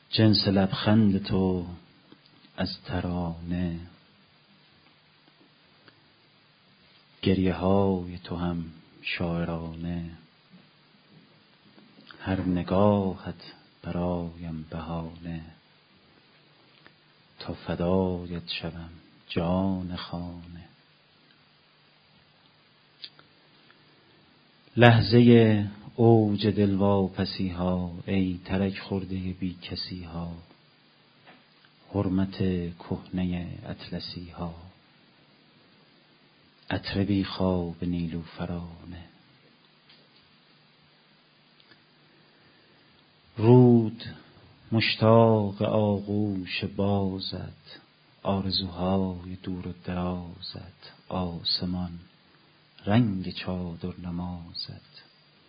جنس لبخند تو از ترانه، گریه های تو هم شاعرانه. هر نگاهت برایم بهانه، تا فدایت شوم جان خانه. لحظه اوج دلواپسی ها، ای ترک خورده بی کسی ها، حرمت کهنه اطلسی ها، عطر بی خواب نیلوفرانه. رود مشتاق آغوش بازت، آرزوهای دور و درازت. آسمان رنگ چادر نمازت،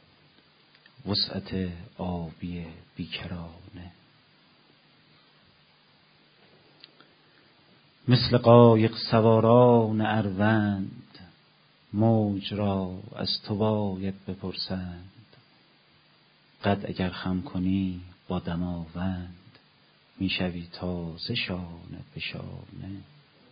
وسعت آبی بیکرانه. مثل قایق سواران اروند، موج را از تو باید بپرسند. قد اگر خم کنی با دماوند، میشوی تازه شانه به شانه.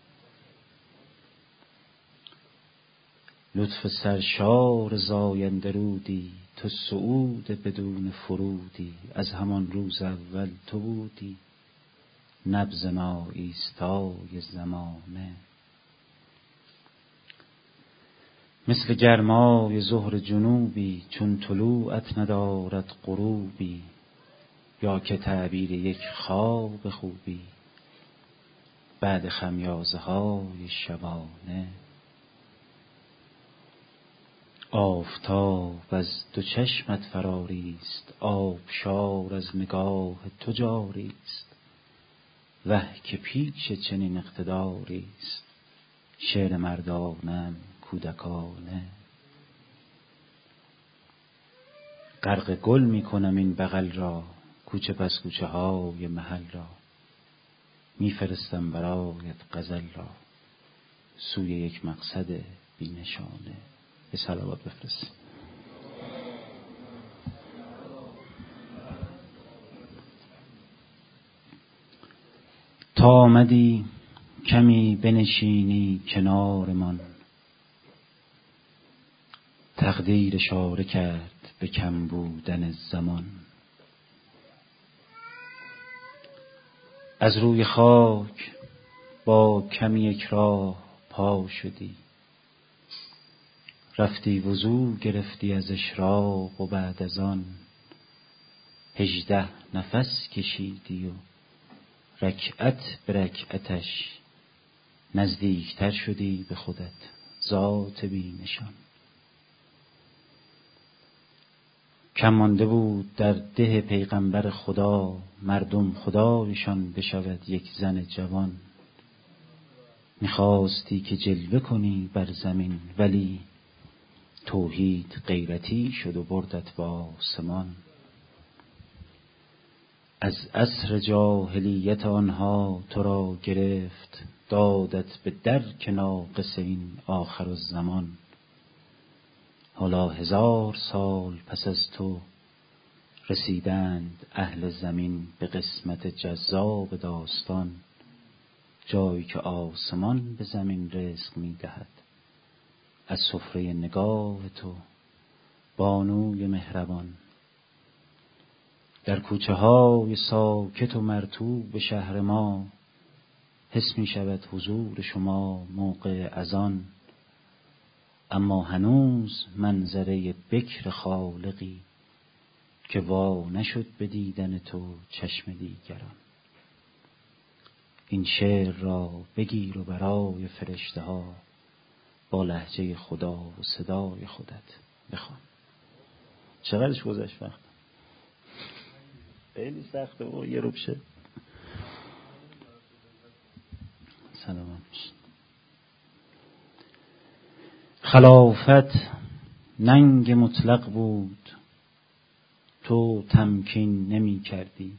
لطف سرشار زاینده رودی، تو صعود بدون فرودی. از همان روز اول تو بودی، نبض ناایستای زمانه. مثل گرمای ظهر جنوبی، چون طلوعت ندارد غروبی. یا که تعبیر یک خواب خوبی، بعد خمیازه های شبانه. آفتاب از دو چشمت فراریست، آبشار از نگاه تو جاریست. وه که پیش چنین اقتداریست، شعر مردانم کودکانه. غرق گل می کنم این بغل را، کوچه پس کوچه های محل را. می فرستم برایت غزل را، سوی یک مقصد بی نشانه. به صلوات بفرست. تا آمدی کمی بنشینی کنارمان، تقدیر اشاره کرد به کم بودن زمان. از روی خاک با کمی یک راه پا شدی، رفتی وضو گرفتی از اشراق و بعد از آن 18 نفس کشیدی و رکعت به رکعتش نزدیکتر شدی به خودت، ذات بی نشان. کم مانده بود در ده پیغمبر خدا، مردم خدایشان بشود یک زن جوان. میخواستی که جلوه کنی بر زمین، ولی توحید غیرتی شد و بردت به آسمان. از عصر جاهلیت آنها تو را گرفت، دادت به درک ناقص این آخرالزمان. حالا 1000 سال پس از تو رسیدند اهل زمین به قسمت جذاب داستان. جایی که آسمان به زمین رزق می دهد، از سفره نگاه تو بانوی مهربان. در کوچه های ساکت و مرطوب شهر ما، حس می شود حضور شما موقع اذان. اما هنوز منظره بکر خالقی، که وا نشد به دیدن تو چشم دیگران. این شعر را بگیر و برای فرشته ها با لهجه خدا و صدای خودت بخوان. چقدرش گذشت وقت؟ خیلی سخته و یه رو بشه. سلام. خلافت ننگ مطلق بود، تو تمکین نمی کردی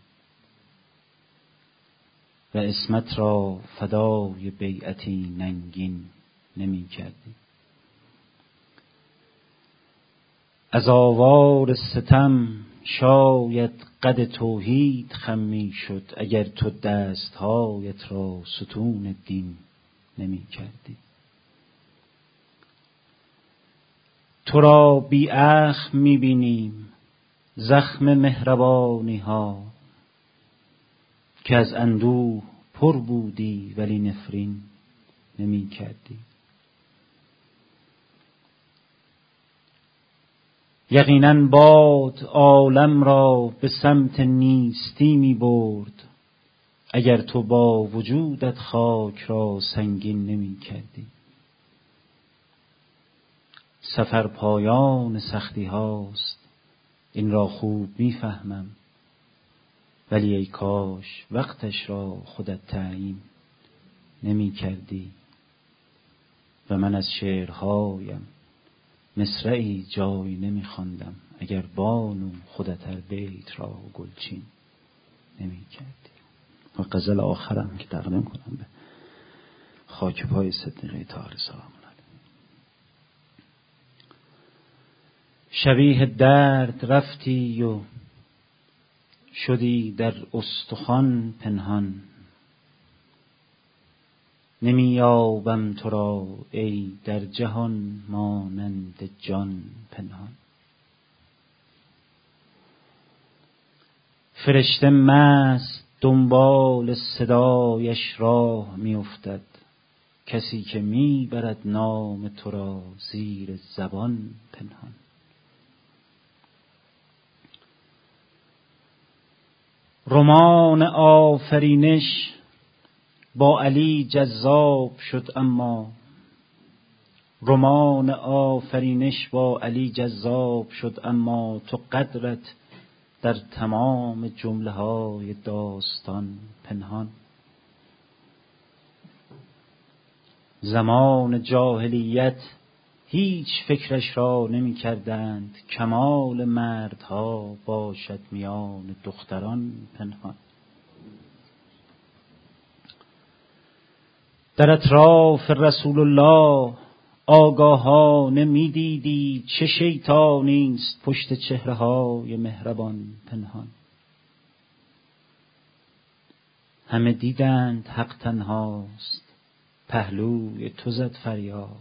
و عصمت را فدای بیعتی ننگین نمی کردی. از آوار ستم شاید قد توحید خم می شد اگر تو دستهایت را ستون دین نمی کردی. تو را بی اخم می بینیم زخم مهربانی ها، که از اندوه پر بودی ولی نفرین نمی کردی. یقیناً باد عالم را به سمت نیستی می برد اگر تو با وجودت خاک را سنگین نمی کردی. سفر پایان سختی هاست، این را خوب می فهمم، ولی ای کاش وقتش را خودت تعیین نمی کردی و من از شعرهایم مصرعی جای نمی خواندم اگر بانو خودت هر بیت را گلچین نمی کردی. و غزل آخرم که تقدیم کنم به خاک پای صدیقه طاهر سلام الله. شبیه درد رفتی و شدی در استخوان پنهان، نمی یابم تو را ای در جهان مانند جان پنهان. فرشته مست دنبال صدایش راه می افتد، کسی که می برد نام تو را زیر زبان پنهان. رمان آفرینش با علی جذاب شد، اما رمان آفرینش با علی جذاب شد، اما تو قدرت در تمام جمله های داستان پنهان. زمان جاهلیت هیچ فکرش را نمی کردند، کمال مردها باشد میان دختران پنهان. در اطراف رسول الله آگاهانه می دیدی چه شیطانی است پشت چهره های مهربان پنهان. همه دیدند حق تنهاست، پهلوی تو زد فریاد.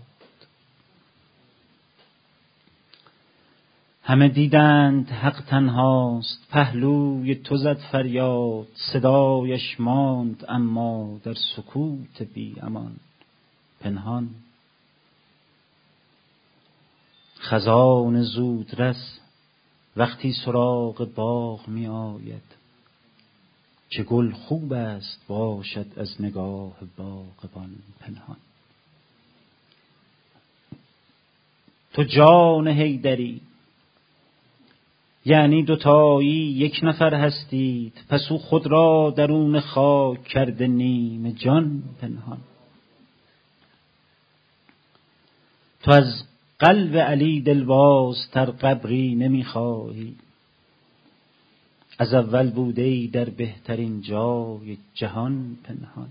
همه دیدند حق تنهاست، پهلوی تو زد فریاد. صدایش ماند اما در سکوت بی امان پنهان. خزان زودرس وقتی سراغ باغ می آید، چه گل خوب است باشد از نگاه باغبان پنهان. تو جان حیدری یعنی دوتایی یک نفر هستید، پس او خود را درون خاک کرده نیم جان پنهان. تو از قلب علی دلباز تر قبری نمی خواهی، از اول بوده ای در بهترین جای جهان پنهان.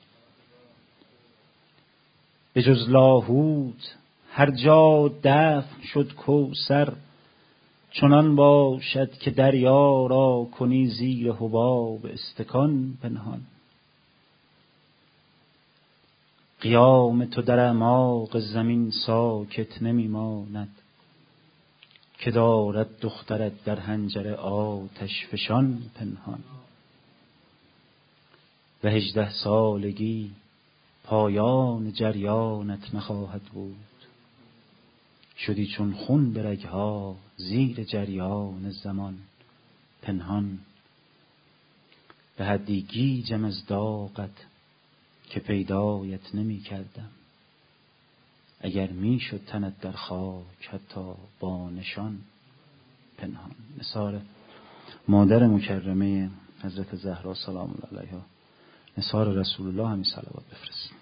به جز لاهوت هر جا دفن شد کوثر، چنان باشد که دریا را کنی زیر حباب استکان پنهان. قیام تو در اعماق زمین ساکت نمی ماند، که دارد دخترت در حنجره آتش فشان پنهان. و 18 سالگی پایان جریانت نخواهد بود، شدی چون خون به رگها زیر جریان زمان پنهان. به حدی گیجم از داغت که پیدایت نمی کردم، اگر می شد تنت در خاک حتی با نشان پنهان. نثار مادر مکرمه حضرت زهرا سلام الله علیها، نثار رسول الله همین صلوات بفرستید.